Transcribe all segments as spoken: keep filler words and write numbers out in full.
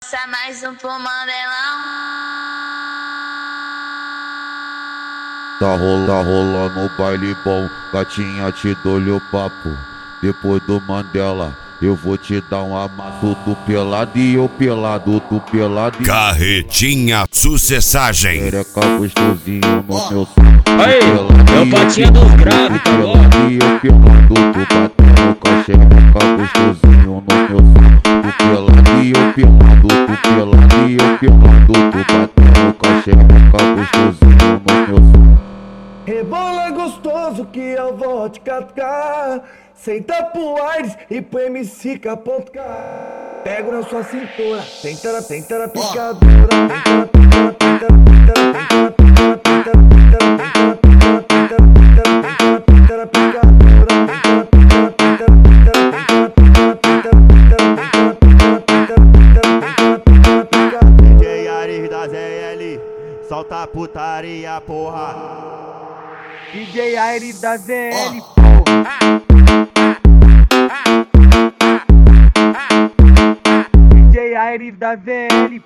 passa mais um pro Mandelão. Tá rolando, tá rolando o baile bom, gatinha, te dou-lhe o papo. Depois do Mandela eu vou te dar um amasso. Tu pelado e eu pelado, tu pelado e... Carretinha Sucessagem. Xereca gostosinho no meu som. Aí, é o patinha dos graves, tá bom? E eu pelado, tu batendo com a xereca gostosinho no meu som. Tu pelado e eu pelado, tu pelado e eu pelado, tu batendo com a xereca gostosinho no meu som. Rebola gostoso que eu vou te catucar. Senta pro Aires e pro M C capotar. Pego na sua cintura, tenta na, tenta na picadura. Tenta na, tenta na, tenta na, tenta na, tenta na, tenta na, tenta na, tenta na, tenta na picadura. Tenta na, tenta na, tenta na, tenta na, tenta na, tenta na picadura. D J Aires da Z L, solta a putaria, porra. D J Aires da Z L, D J Aires da Z L,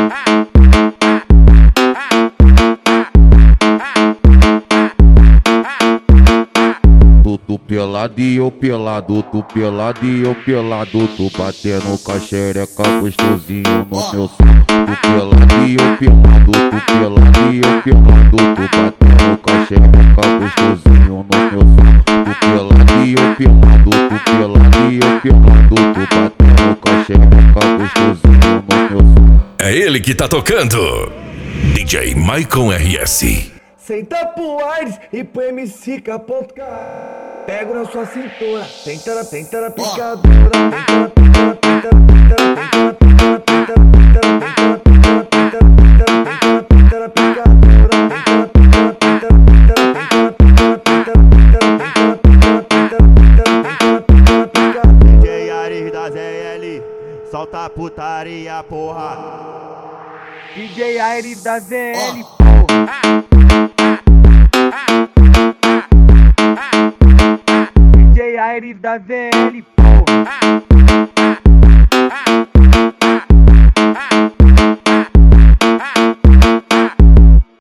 Tu, tu pelado e eu pelado, tu pelado e eu pelado, tu batendo com a xereca gostosinho no meu som. Tu pelado e eu pelado, tu pelado e eu pelado, tu batendo com a xereca gostosinho no meu som. Tu pelado e eu pelado, tu pelado e eu pelado, tu batendo com a xereca gostosinho no meu som. É ele que tá tocando. D J Maicon R S. senta pro Aires e pro M C capotar. Pego na sua cintura, tenta na, tenta na picadura. Tenta na, tenta na, tenta na, tenta na, tenta na, tenta na, tenta na, tenta na, tenta na picadura. Tenta na, tenta na, tenta na, tenta na, tenta na picadura. D J Aires da Z L, solta a putaria, porra. D J Aires da Z L, D J Aires da Z L,